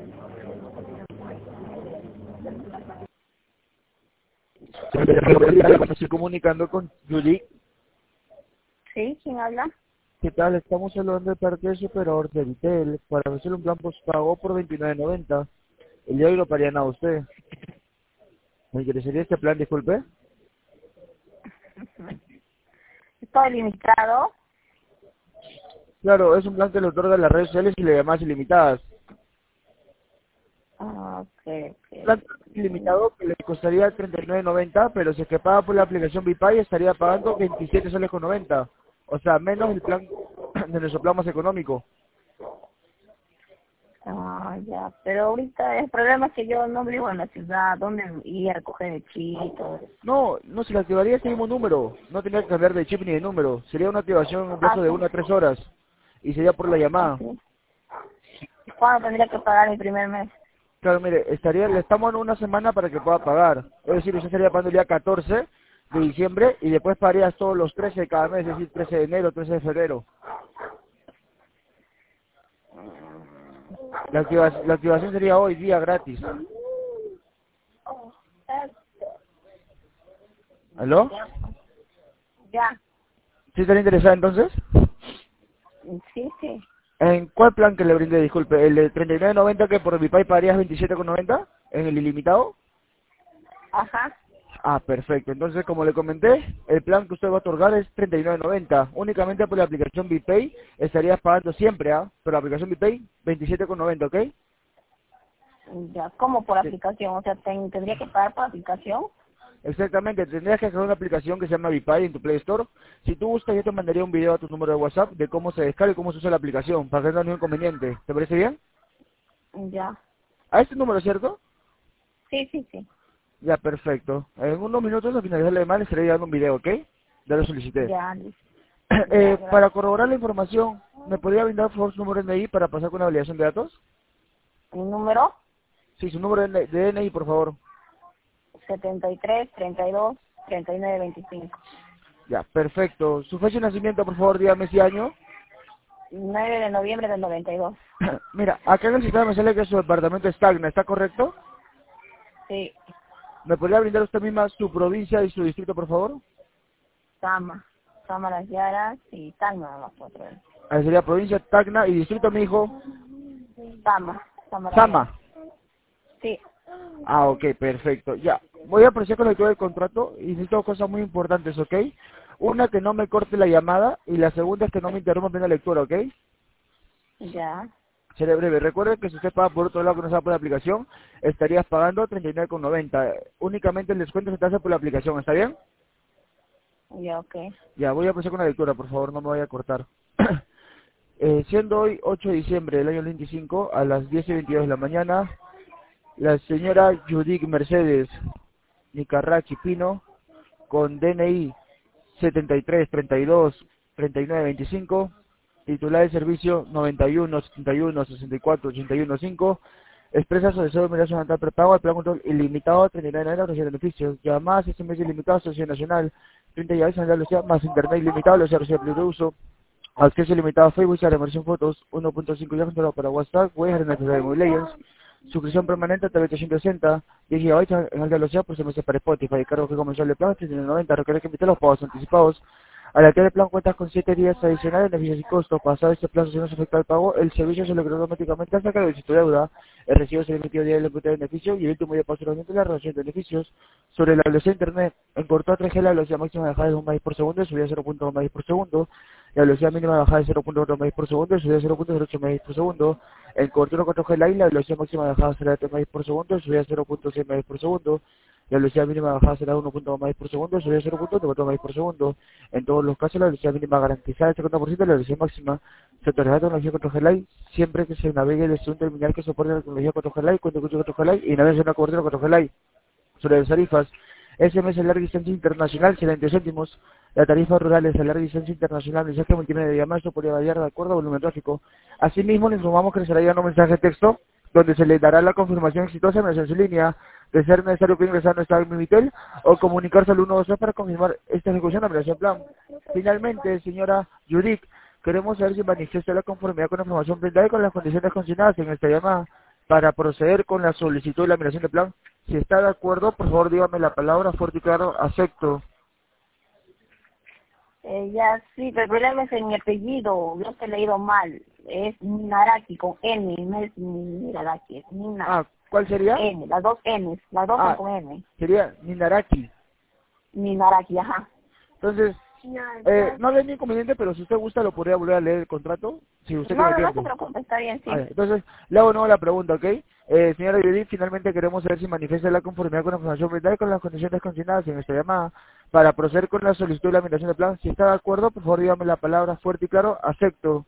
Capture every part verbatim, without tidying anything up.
Estoy comunicando con Judy. Sí, ¿quién habla? ¿Qué tal? Estamos hablando de parte del operador de Vitel para hacer un plan postpago por veintinueve noventa. El día de hoy lo parían a usted. ¿Me interesaría este plan, disculpe? ¿Estoy limitado? Claro, es un plan que le otorga las redes sociales y le llamadas ilimitadas. Ah, ok, Un ok. plan ilimitado que le costaría treinta y nueve noventa, pero si es que paga por la aplicación Vipay estaría pagando veintisiete soles con noventa. O sea, menos el plan de nuestro plan más económico. Ah, ya. Pero ahorita el problema es que yo no vivo en la ciudad. ¿Dónde ir a recoger el chip y todo eso? No, no, se le activaría este mismo número. No tendría que cambiar de chip ni de número. Sería una activación en un Ah, plazo de sí. una a tres horas. Y sería por la Ah, llamada. sí. ¿Cuándo tendría que pagar mi primer mes? Claro, mire, estaría, le estamos dando una semana para que pueda pagar. Es decir, usted estaría pagando el día catorce de diciembre y después pagarías todos los trece de cada mes, es decir, trece de enero, trece de febrero. La, activa- la activación sería hoy, día gratis. ¿Aló? Ya, pues. Ya. ¿Sí estaría interesada entonces? Sí, sí. ¿En cuál plan que le brinde, disculpe? ¿El de treinta y nueve noventa que por mi país pagarías veintisiete con noventa? ¿En el ilimitado? Ajá. Ah, perfecto. Entonces, como le comenté, el plan que usted va a otorgar es treinta y nueve noventa. Únicamente por la aplicación BitPay estarías pagando siempre, ¿ah? Por la aplicación BitPay, veintisiete con noventa, ¿ok? Ya. ¿Cómo por Sí. aplicación? O sea, ten- ¿tendría que pagar por aplicación? Exactamente, tendrías que hacer una aplicación que se llama BitPay en tu Play Store. Si tú gustas, yo te mandaría un video a tu número de WhatsApp de cómo se descarga y cómo se usa la aplicación, para que no haya ningún inconveniente. ¿Te parece bien? Ya. ¿A este número, cierto? Sí, sí, sí. Ya, perfecto. En unos minutos, al finalizar la llamada, le estaré dando un video, ¿ok? Ya lo solicité. Ya, listo. Ya, Eh, para gracias. corroborar la información, ¿me podría brindar por favor su número de N I para pasar con la validación de datos? Mi número Sí, su número de de N I, por favor. setenta y tres, treinta y dos, treinta y nueve, veinticinco. Ya, perfecto. Su fecha de nacimiento, por favor, dígame ese año. nueve de noviembre del noventa y dos. Mira, acá en el sistema me sale que su departamento es Tacna, ¿está correcto? Sí, ¿Me podría brindar usted misma su provincia y su distrito, por favor? Sama. Sama Las Llaras y Talma, las cuatro. Ahí sería provincia, Tacna y distrito, mi hijo. Sama. Sama Las Llaras. Sama. Sí, Ah, ok, perfecto. Ya, voy a proceder con la lectura del contrato y necesito cosas muy importantes, ¿ok? Una, que no me corte la llamada y la segunda es que no me interrumpa en la lectura, ¿ok? ya, Seré breve. Recuerde que si usted paga por otro lado que no sea por la aplicación, estarías pagando treinta y nueve con noventa. Únicamente el descuento se te hace por la aplicación, ¿está bien? ya, ok. Ya, voy a proceder con la lectura, por favor, no me vaya a cortar. Eh, siendo hoy ocho de diciembre del año veinticinco, a las diez y veintidós de la mañana, la señora Judic Mercedes Nicarrachi Pino, con D N I setenta y tres, treinta y dos, treinta y nueve, veinticinco, titular de servicio noventa y uno, setenta y uno, sesenta y cuatro, ochenta y uno, cinco, expresa su deseo de mirar su mandato prepago al plan control ilimitado, treinta y nueve de enero, recibe beneficios, llamadas, S M S ilimitado, sociedad nacional, treinta gigabytes de velocidad, más internet ilimitado, velocidad recibe de uso, acceso ilimitado a Facebook, remersión fotos, uno punto cinco gigabytes para WhatsApp, web, Internet de Mobile Legends, suscripción permanente a T V trescientos sesenta, diez gigabytes en alta velocidad por S M S para Spotify, cargo que comenzó el plan, treinta y nueve noventa, requiere que emite los pagos anticipados. Al alquiler del plan cuentas con siete días adicionales, beneficios y costos. Pasado este plazo, si no se efectúa el pago, el servicio se logró automáticamente hasta que de tu deuda. El recibo se le emitió día del empleo de beneficio y el último día posteriormente la relación de beneficios. Sobre la velocidad de internet, en corto a tres G la velocidad máxima de bajada de un megabits por segundo y subida a cero punto dos megabits por segundo. La velocidad mínima de bajada de cero punto cuatro megabits por segundo y subida a cero punto cero ocho megabits por segundo. En cobertura cuatro G Line, la velocidad máxima de bajada será de tres megabits por segundo y subida a cero punto seis megabits por segundo. La velocidad mínima de bajada será de uno punto dos megabits por segundo y subida a cero punto cuatro megabits por segundo. En todos los casos, la velocidad mínima garantizada es cincuenta por ciento y la velocidad máxima se otorgará a tecnología cuatro G Lite siempre que se navegue desde un terminal que soporte la tecnología cuatro G Lite, cuente con cuatro G Lite y navegue en una cobertura cuatro G Lite. Sobre las tarifas, S M S de larga distancia internacional, setenta céntimos. La tarifa rural es de larga distancia internacional, mensaje multimedia de llamadas, esto podría variar de acuerdo al volumen tráfico. Asimismo, le informamos que le estará llegando un mensaje de texto donde se le dará la confirmación exitosa en su línea de ser necesario que ingresar a nuestra Mimitel o comunicarse al ciento doce para confirmar esta ejecución de la plan. Finalmente, señora Yurik, queremos saber si manifiesta la conformidad con la información brindada y con las condiciones consignadas en esta llamada. para proceder con la solicitud de la migración de plan. Si está de acuerdo, por favor dígame la palabra fuerte y claro, acepto. Eh, ya, sí, pero el problema es en mi apellido. Yo te he leído mal. Es Minaraki con N, no es Minaraki, es Mina. Ah, ¿cuál sería? N, las dos N's, las dos son Ah, con N. sería Minaraki. Minaraki, ajá. Entonces, eh, no había ningún inconveniente, pero si usted gusta lo podría volver a leer el contrato, si usted No, tiene no, no se tiempo. preocupe, está bien, sí. Ah, entonces, le hago de nuevo la pregunta, ¿ok? Eh, señora Judith, finalmente queremos saber si manifiesta la conformidad con la información brindada y con las condiciones consignadas en esta llamada para proceder con la solicitud de la migración de plan. Si está de acuerdo, por favor dígame la palabra fuerte y claro, acepto.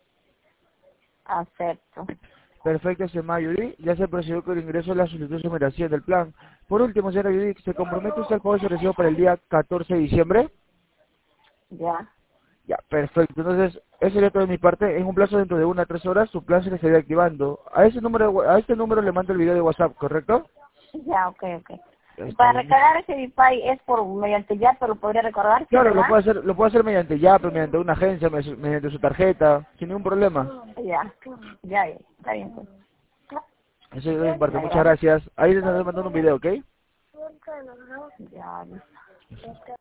Acepto. Perfecto, señora Judith, ya se procedió con el ingreso de la solicitud de migración del plan. Por último, señora Judith, ¿se compromete usted al pago de su recibo para el día catorce de diciembre? Ya. Ya, perfecto. Entonces, eso sería todo de mi parte. En un plazo dentro de una a tres horas, su plan se le estaría activando. A ese número, de wa- a este número le mando el video de WhatsApp, ¿correcto? Ya, ok, ok. Ya Y está para bien. recargar ese Wi-Fi es por mediante ya, pero podría recordar, ¿sí, Claro, lo verdad? puede hacer, lo puede hacer mediante Yape, mediante una agencia, me- mediante su tarjeta, sin ningún problema. Ya, ya, ya, está bien, pues. Eso es de mi parte. Ya, Muchas gracias. gracias. Ahí les estoy mandando un video, ¿ok? Ya, listo.